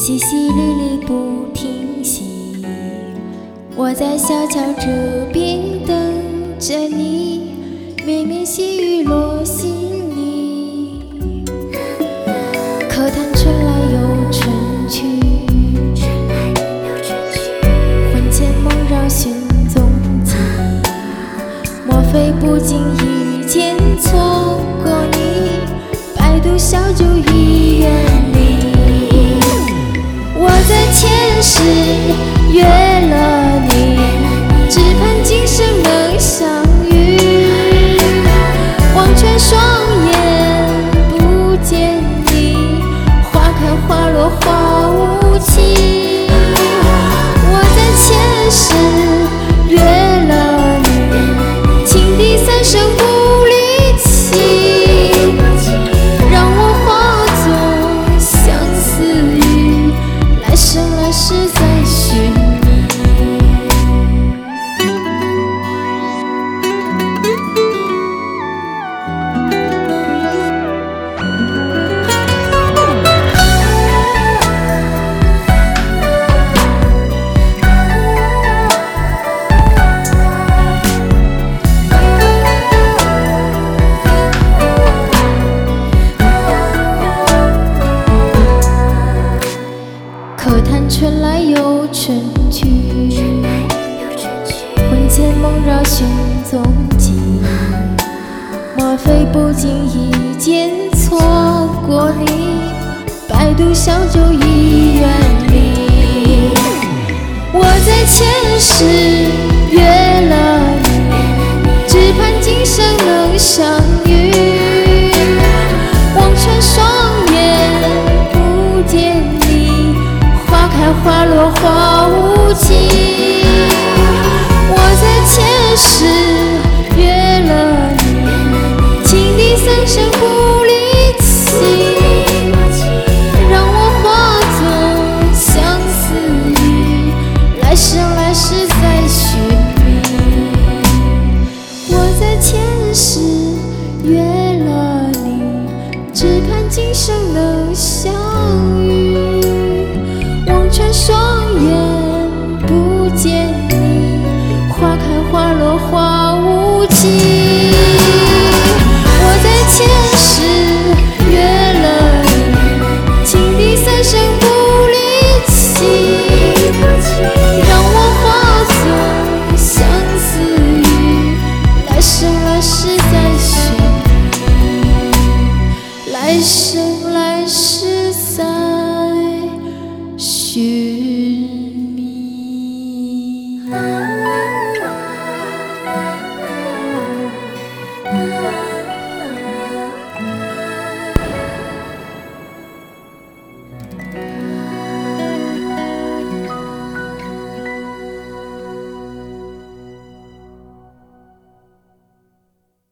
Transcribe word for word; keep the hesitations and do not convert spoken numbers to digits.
淅淅沥沥不停息，我在小桥这边等着你，绵绵细雨落心里。可叹春来又春去，魂牵梦绕寻踪迹，莫非不经意间错过你，百毒消就已远离。我在前世约了你，只盼今生能相遇。望穿双眼不见你，花开花落花无情。我在前世约了你，情敌三生不离弃，让我化作相思雨，来生来世再寻觅。可叹春来又春去，魂牵梦绕寻踪迹，莫非不经意间错过你，百毒消就已远离。我在前世约了你，只盼今生能相遇。望穿双眼不见你，花开花落花无情。我在前世约了你，情敌三生不离弃，让我化作相思雨，来生来世再寻觅。我在前世约了你，只盼今生能相遇。望穿双眼不见你，花开花落花无情。我在前世约了你，情敌三生不离弃，让我化作相思雨，来生来世再寻觅，来生来世